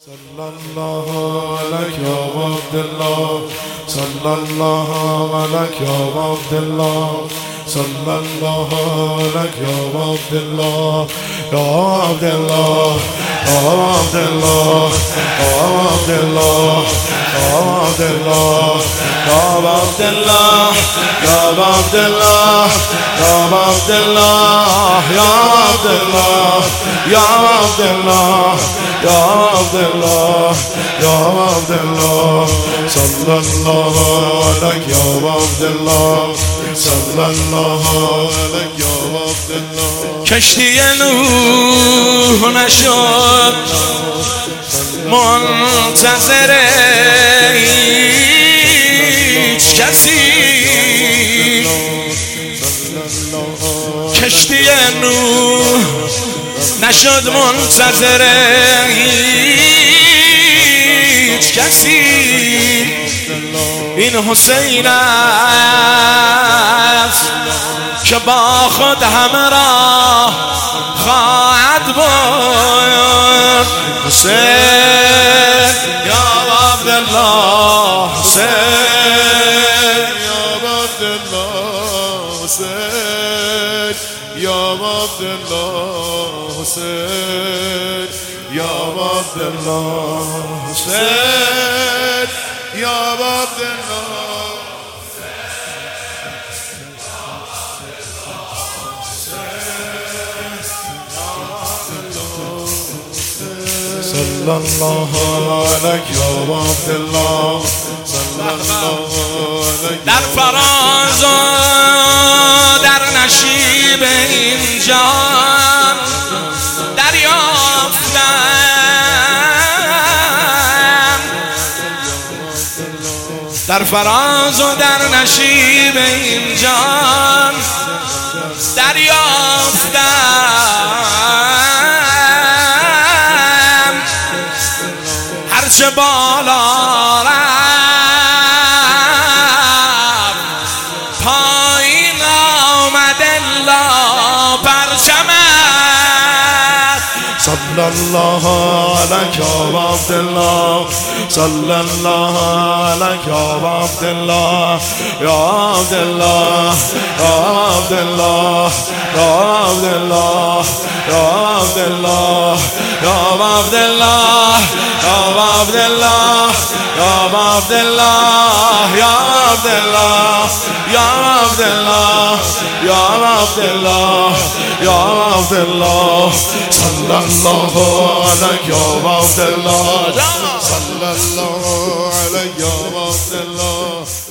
صلى الله عليك يا عبد الله، صلى الله عليك يا عبد الله، صلى الله عليك يا عبد الله، يا عبد الله، يا عبد الله، يا عبد الله، يا عبد الله، يا عبد الله، يا عبد الله، يا عبد الله، يا عبد الله، يا عبد الله، يا عبد الله، يا عبد الله، صلى الله عليك يا عبد الله، صلى الله عليك يا عبد الله. کشتی نوح نشد منتظر هیچ کسی، کشتی نوح نشد منتظر هیچ کسی. این حسین است که با خود همراه خواهد بود. حسین یا عبدالله، حسین یا عبدالله، حسین یا عبدالله، حسین یا عبدالله، حسین یا عبدالله. صلى الله عليك يا عبد الله، صلى الله عليك. در فراز و در نشیب این جان دریافتم، در فراز و در نشیب این جان دریافتم. هرچه بالا رفت پایین آمد الا پرچمت. صلى الله عليك يا عبد الله، صلى الله عليك يا عبد الله، يا عبد الله، يا عبد الله، يا عبد الله، يا عبد الله، يا عبد الله، يا عبد الله، يا عبد الله، يا عبد الله، يا عبد الله، يا عبد الله، يا عبد الله، صلى الله عليك يا عبد الله، صلى الله عليك يا عبد الله.